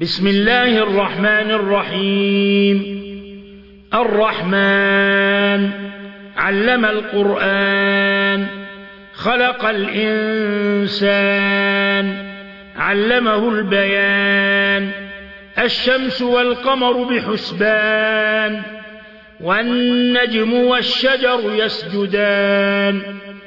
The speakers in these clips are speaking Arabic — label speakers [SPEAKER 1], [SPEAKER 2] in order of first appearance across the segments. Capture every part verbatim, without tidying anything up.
[SPEAKER 1] بسم الله الرحمن الرحيم. الرحمن علم القرآن، خلق الإنسان، علمه البيان. الشمس والقمر بحسبان، والنجم والشجر يسجدان.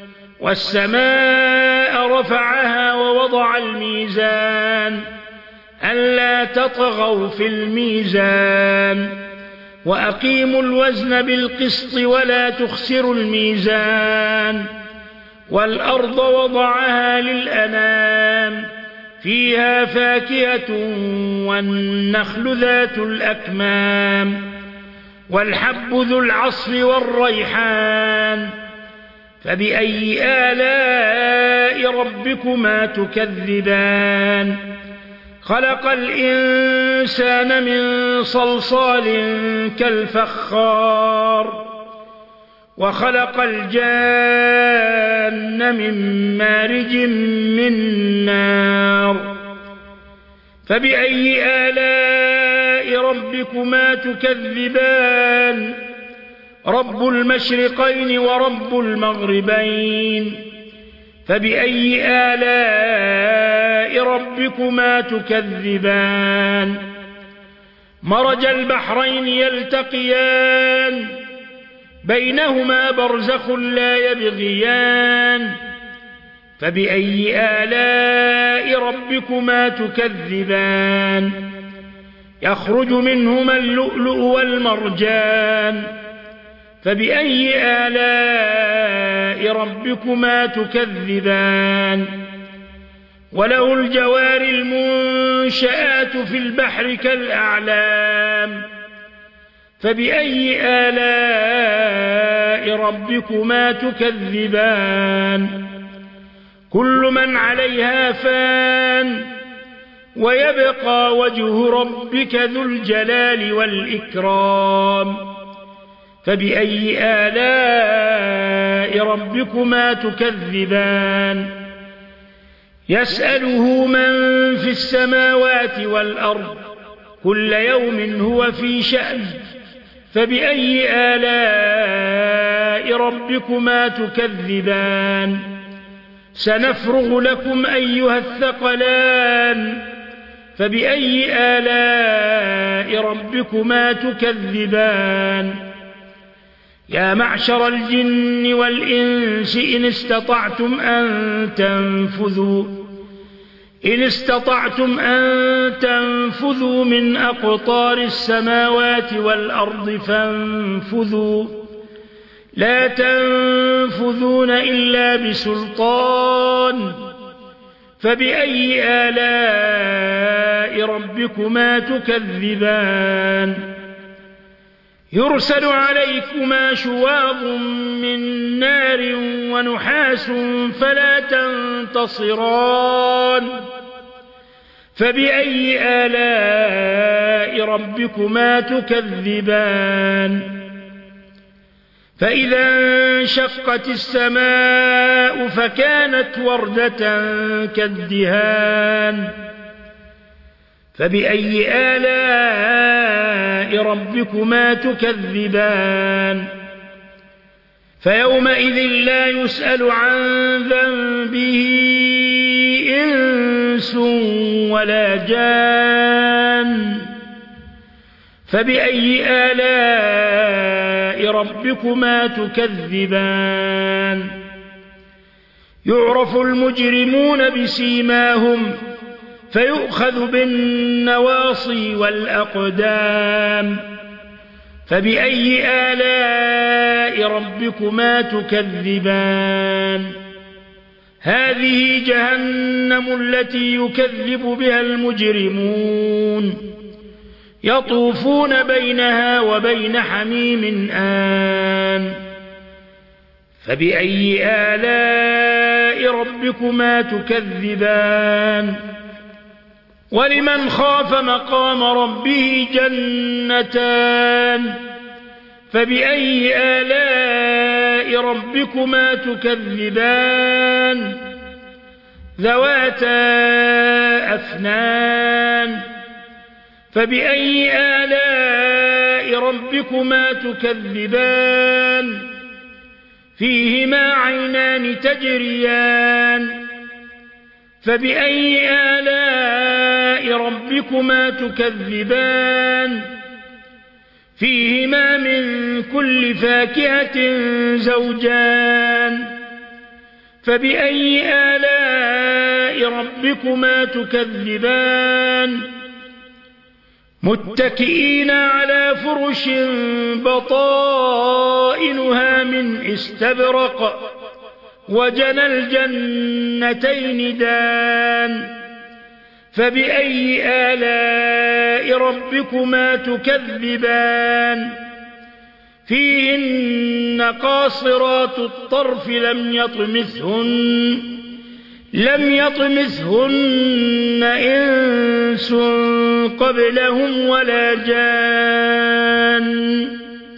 [SPEAKER 1] والسماء رفعها ووضع الميزان، ألا تطغوا في الميزان، وأقيموا الوزن بالقسط ولا تخسروا الميزان. والأرض وضعها للأنام، فيها فاكهة والنخل ذات الأكمام، والحب ذو العصف والريحان. فبأي آلاء ربكما تكذبان؟ خلق الإنسان من صلصال كالفخار، وخلق الجان من مارج من نار. فبأي آلاء ربكما تكذبان؟ رب المشرقين ورب المغربين. فبأي آلاء ربكما تكذبان؟ مرج البحرين يلتقيان، بينهما برزخ لا يبغيان. فبأي آلاء ربكما تكذبان؟ يخرج منهما اللؤلؤ والمرجان. فبأي آلاء ربكما تكذبان؟ وله الجوار المنشآت في البحر كالأعلام. فبأي آلاء ربكما تكذبان؟ كل من عليها فان، ويبقى وجه ربك ذو الجلال والإكرام. فبأي آلاء ربكما تكذبان؟ يسأله من في السماوات والأرض، كل يوم هو في شأن. فبأي آلاء ربكما تكذبان؟ سنفرغ لكم أيها الثقلان. فبأي آلاء ربكما تكذبان؟ يا معشر الجن والإنس إن استطعتم أن تنفذوا إن استطعتم أن تنفذوا من أقطار السماوات والأرض فانفذوا، لا تنفذون إلا بسلطان. فبأي آلاء ربكما تكذبان؟ يرسل عليكما شواظ من نار ونحاس فلا تنتصران. فبأي آلاء ربكما تكذبان؟ فإذا انشقت السماء فكانت وردة كالدهان. فبأي آلاء ربكما تكذبان؟ فيومئذ لا يسأل عن ذنبه إنس ولا جان. فبأي آلاء ربكما تكذبان؟ يعرف المجرمون بسيماهم، فيؤخذ بالنواصي والأقدام. فبأي آلاء ربكما تكذبان؟ هذه جهنم التي يكذب بها المجرمون، يطوفون بينها وبين حميم آن. فبأي آلاء ربكما تكذبان؟ ولمن خاف مقام ربه جنتان. فبأي آلاء ربكما تكذبان؟ ذواتا أفنان. فبأي آلاء ربكما تكذبان فيهما عينان تجريان فبأي آلاء ربكما تكذبان فيهما من كل فاكهة زوجان فبأي آلاء ربكما تكذبان متكئين على فرش بطائنها من استبرق وجنى الجنتين دان فبأي آلاء ربكما تكذبان فيهن قاصرات الطرف لم يطمثهن لم يطمثهن إنس قبلهم ولا جان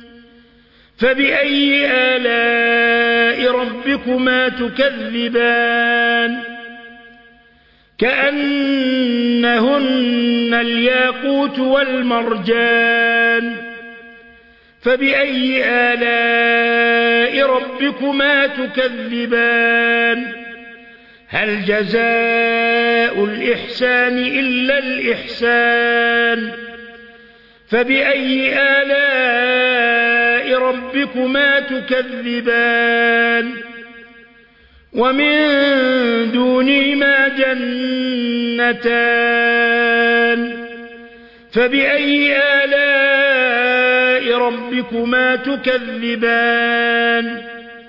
[SPEAKER 1] فبأي آلاء ربكما تكذبان كأنهن الياقوت والمرجان فبأي آلاء ربكما تكذبان هل جزاء الإحسان إلا الإحسان فبأي آلاء ربكما تكذبان ومن دونهما جنتان فبأي آلاء ربكما تكذبان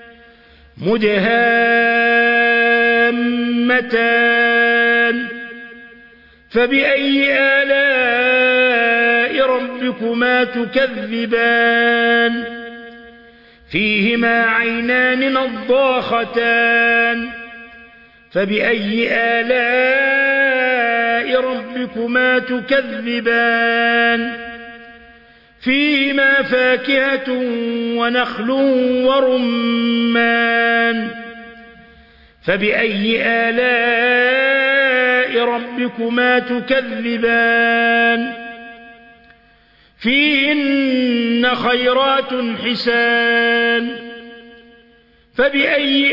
[SPEAKER 1] مدهامتان فبأي آلاء ربكما تكذبان فيهما عينان نضاختان فبأي آلاء ربكما تكذبان فيهما فاكهة ونخل ورمان فبأي آلاء ربكما تكذبان فيهن خيرات حسان فبأي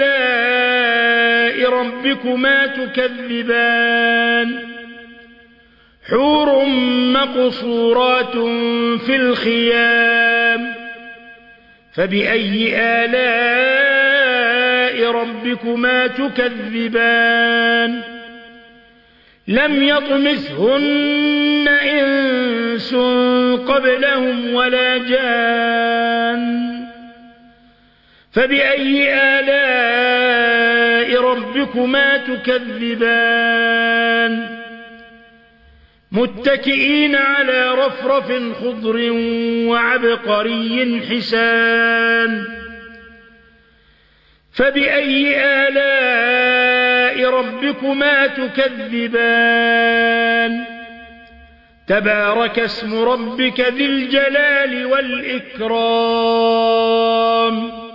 [SPEAKER 1] آلاء ربكما تكذبان حور مقصورات في الخيام فبأي آلاء ربكما تكذبان لم يطمثهن إنس قبلهم ولا جان فبأي آلاء ربكما تكذبان متكئين على رفرف خضر وعبقري حسان فبأي آلاء ربكما تكذبان تبارك اسم ربك ذي الجلال والإكرام